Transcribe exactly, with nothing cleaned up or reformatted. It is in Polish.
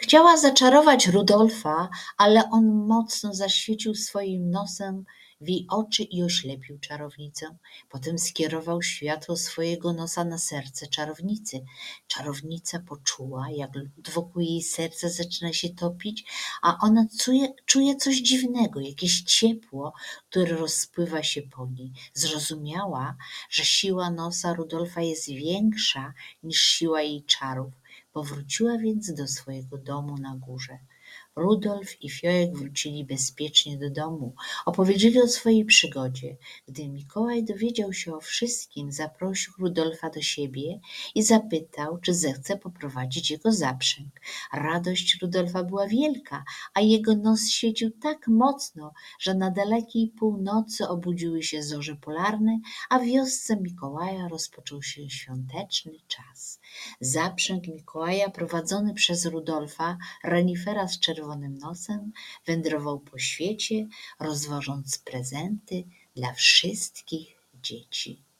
Chciała zaczarować Rudolfa, ale on mocno zaświecił swoim nosem w jej oczy i oślepił czarownicę. Potem skierował światło swojego nosa na serce czarownicy. Czarownica poczuła, jak lód wokół jej serca zaczyna się topić, a ona czuje, czuje coś dziwnego, jakieś ciepło, które rozpływa się po niej. Zrozumiała, że siła nosa Rudolfa jest większa niż siła jej czarów. Powróciła więc do swojego domu na górze. Rudolf i Fiołek wrócili bezpiecznie do domu. Opowiedzieli o swojej przygodzie. Gdy Mikołaj dowiedział się o wszystkim, zaprosił Rudolfa do siebie i zapytał, czy zechce poprowadzić jego zaprzęg. Radość Rudolfa była wielka, a jego nos świecił tak mocno, że na dalekiej północy obudziły się zorze polarne, a w wiosce Mikołaja rozpoczął się świąteczny czas. Zaprzęg Mikołaja prowadzony przez Rudolfa, renifera z czerwonym nosem, wędrował po świecie, rozwożąc prezenty dla wszystkich dzieci.